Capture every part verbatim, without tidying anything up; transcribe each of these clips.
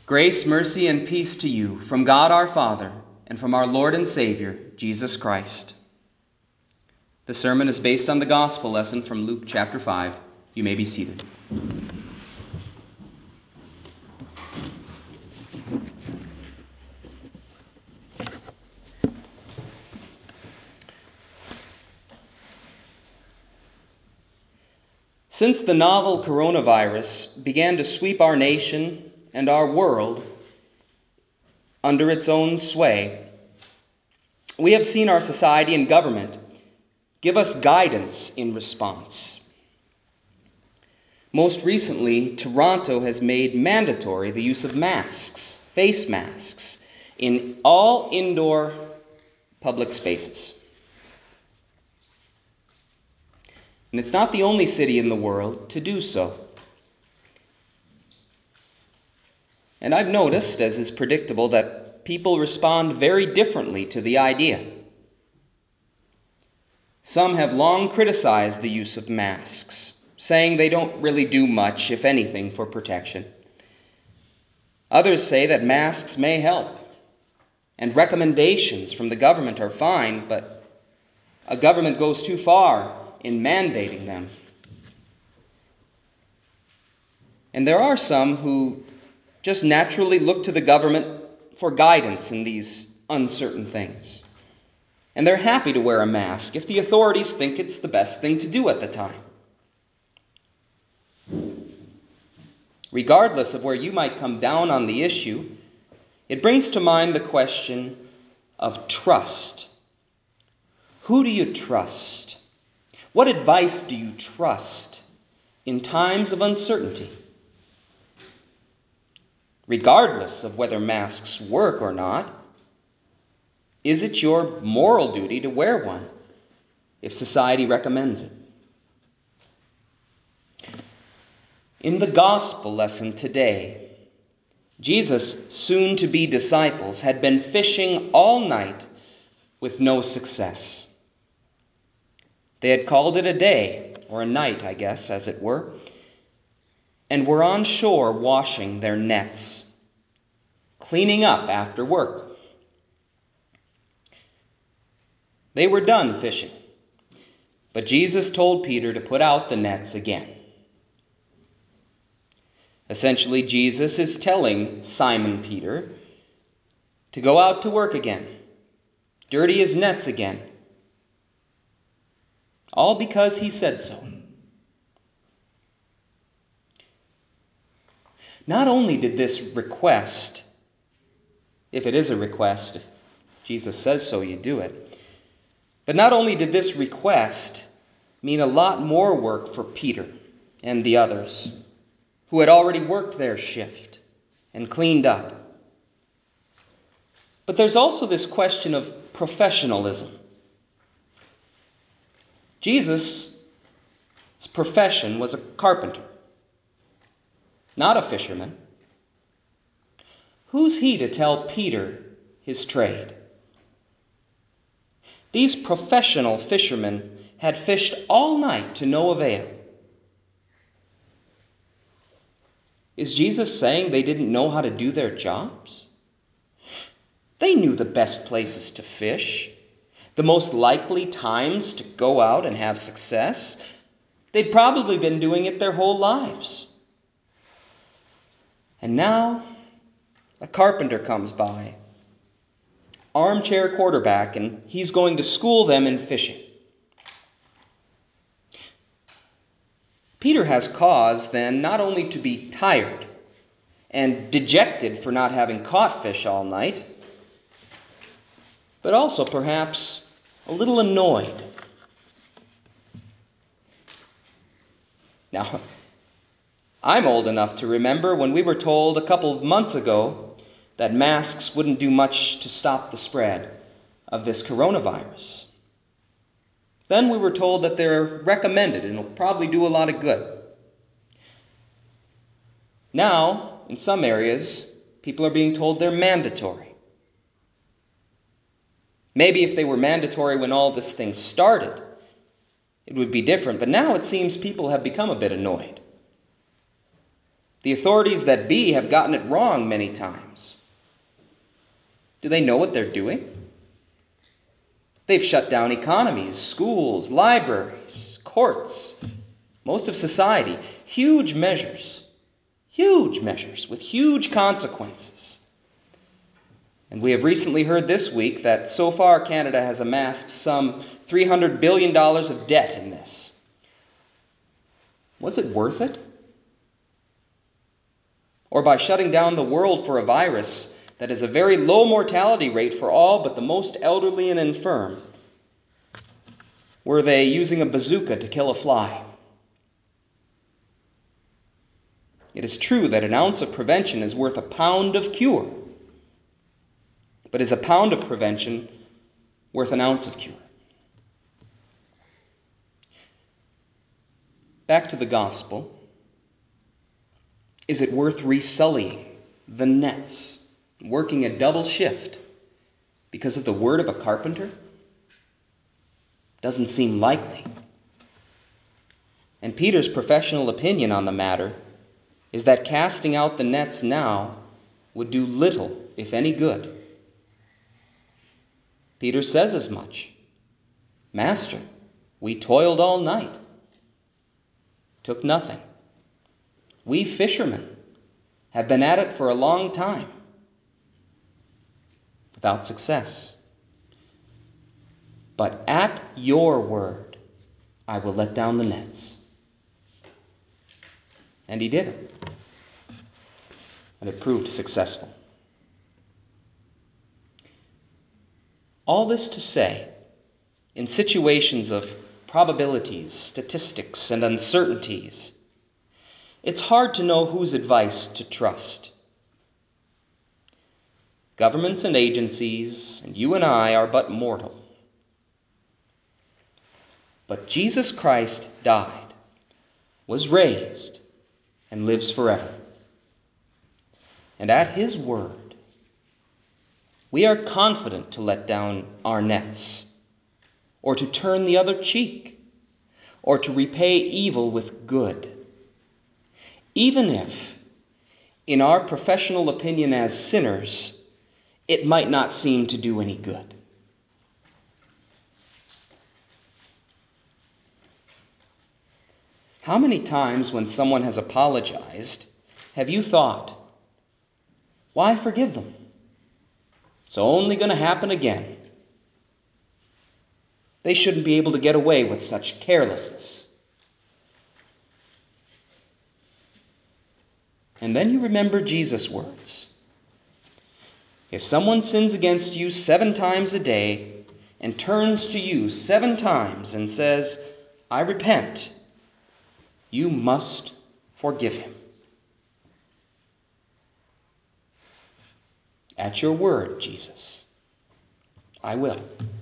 Grace, mercy, and peace to you from God our Father and from our Lord and Savior, Jesus Christ. The sermon is based on the gospel lesson from Luke chapter five. You may be seated. Since the novel coronavirus began to sweep our nation and our world under its own sway, we have seen our society and government give us guidance in response. Most recently, Toronto has made mandatory the use of masks, face masks, in all indoor public spaces. And it's not the only city in the world to do so. And I've noticed, as is predictable, that people respond very differently to the idea. Some have long criticized the use of masks, saying they don't really do much, if anything, for protection. Others say that masks may help, and recommendations from the government are fine, but a government goes too far in mandating them. And there are some who just naturally look to the government for guidance in these uncertain things. And they're happy to wear a mask if the authorities think it's the best thing to do at the time. Regardless of where you might come down on the issue, it brings to mind the question of trust. Who do you trust? What advice do you trust in times of uncertainty? Regardless of whether masks work or not, is it your moral duty to wear one if society recommends it? In the gospel lesson today, Jesus' soon-to-be disciples had been fishing all night with no success. They had called it a day, or a night, I guess, as it were, and were on shore washing their nets, cleaning up after work. They were done fishing, but Jesus told Peter to put out the nets again. Essentially, Jesus is telling Simon Peter to go out to work again, dirty his nets again, all because he said so. Not only did this request, if it is a request, if Jesus says so, you do it, but not only did this request mean a lot more work for Peter and the others who had already worked their shift and cleaned up, but there's also this question of professionalism. Jesus' profession was a carpenter, not a fisherman. Who's he to tell Peter his trade? These professional fishermen had fished all night to no avail. Is Jesus saying they didn't know how to do their jobs? They knew the best places to fish, the most likely times to go out and have success. They'd probably been doing it their whole lives. And now, a carpenter comes by, armchair quarterback, and he's going to school them in fishing. Peter has cause, then, not only to be tired and dejected for not having caught fish all night, but also perhaps a little annoyed. Now, I'm old enough to remember when we were told a couple of months ago that masks wouldn't do much to stop the spread of this coronavirus. Then we were told that they're recommended and will probably do a lot of good. Now, in some areas, people are being told they're mandatory. Maybe if they were mandatory when all this thing started, it would be different. But now it seems people have become a bit annoyed. The authorities that be have gotten it wrong many times. Do they know what they're doing? They've shut down economies, schools, libraries, courts, most of society. Huge measures, huge measures with huge consequences. And we have recently heard this week that so far Canada has amassed some three hundred billion dollars of debt in this. Was it worth it? Or by shutting down the world for a virus that has a very low mortality rate for all but the most elderly and infirm, were they using a bazooka to kill a fly? It is true that an ounce of prevention is worth a pound of cure. But is a pound of prevention worth an ounce of cure? Back to the gospel. Is it worth resullying the nets, working a double shift because of the word of a carpenter? Doesn't seem likely. And Peter's professional opinion on the matter is that casting out the nets now would do little, if any, good. Peter says as much. Master, we toiled all night, took nothing. We fishermen have been at it for a long time, without success. But at your word, I will let down the nets. And he did it. And it proved successful. All this to say, in situations of probabilities, statistics, and uncertainties, it's hard to know whose advice to trust. Governments and agencies, and you and I, are but mortal. But Jesus Christ died, was raised, and lives forever. And at his word, we are confident to let down our nets, or to turn the other cheek, or to repay evil with good. Even if, in our professional opinion as sinners, it might not seem to do any good. How many times when someone has apologized have you thought, why forgive them? It's only going to happen again. They shouldn't be able to get away with such carelessness. And then you remember Jesus' words. If someone sins against you seven times a day and turns to you seven times and says, I repent, you must forgive him. At your word, Jesus, I will.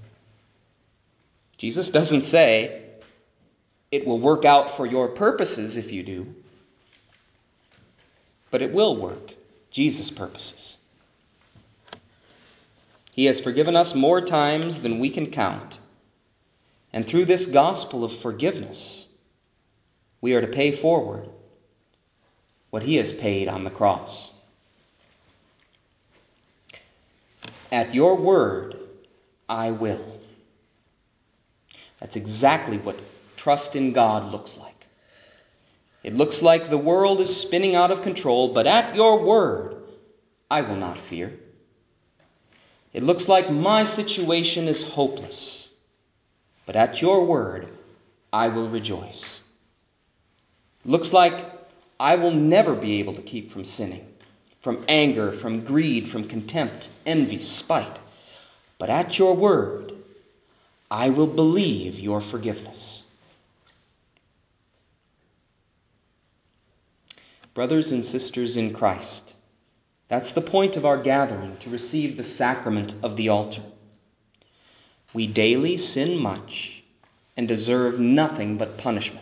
Jesus doesn't say, it will work out for your purposes if you do, but it will work Jesus' purposes. He has forgiven us more times than we can count, and through this gospel of forgiveness, we are to pay forward what he has paid on the cross. At your word, I will. That's exactly what trust in God looks like. It looks like the world is spinning out of control, but at your word, I will not fear. It looks like my situation is hopeless, but at your word, I will rejoice. It looks like I will never be able to keep from sinning, from anger, from greed, from contempt, envy, spite. But at your word, I will believe your forgiveness. Brothers and sisters in Christ, that's the point of our gathering to receive the sacrament of the altar. We daily sin much and deserve nothing but punishment.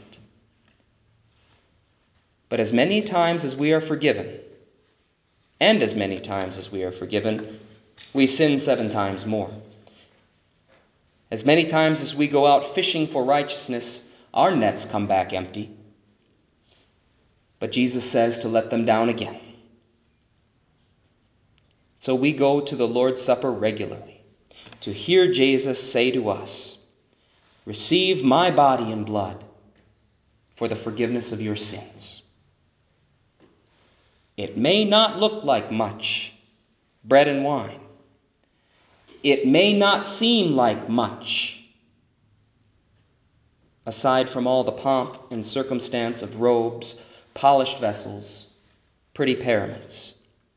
But as many times as we are forgiven, and as many times as we are forgiven, we sin seven times more. As many times as we go out fishing for righteousness, our nets come back empty. But Jesus says to let them down again. So we go to the Lord's Supper regularly to hear Jesus say to us, "Receive my body and blood for the forgiveness of your sins." It may not look like much, bread and wine. It may not seem like much, aside from all the pomp and circumstance of robes, polished vessels, pretty paraments.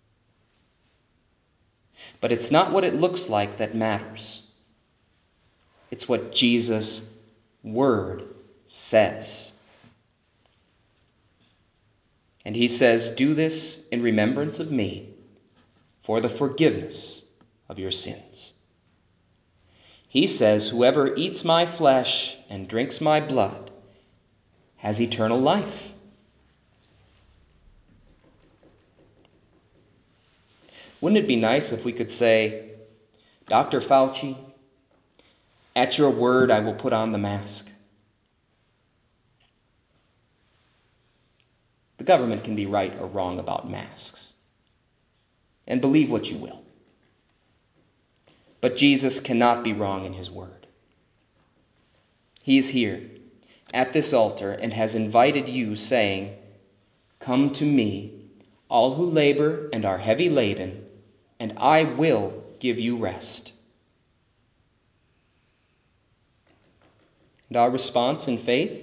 But it's not what it looks like that matters. It's what Jesus' word says. And he says, "Do this in remembrance of me for the forgiveness of your sins." He says, "Whoever eats my flesh and drinks my blood has eternal life." Wouldn't it be nice if we could say, "Doctor Fauci, at your word I will put on the mask"? The government can be right or wrong about masks. And believe what you will. But Jesus cannot be wrong in his word. He is here at this altar and has invited you, saying, "Come to me, all who labor and are heavy laden, and I will give you rest." And our response in faith?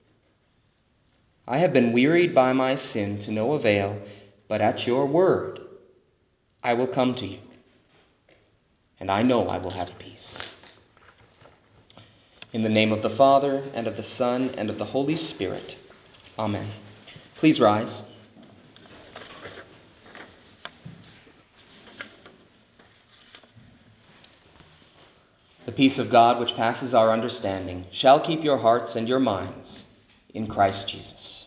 "I have been wearied by my sin to no avail, but at your word I will come to you, and I know I will have peace." In the name of the Father, and of the Son, and of the Holy Spirit. Amen. Please rise. The peace of God, which passes our understanding, shall keep your hearts and your minds in Christ Jesus.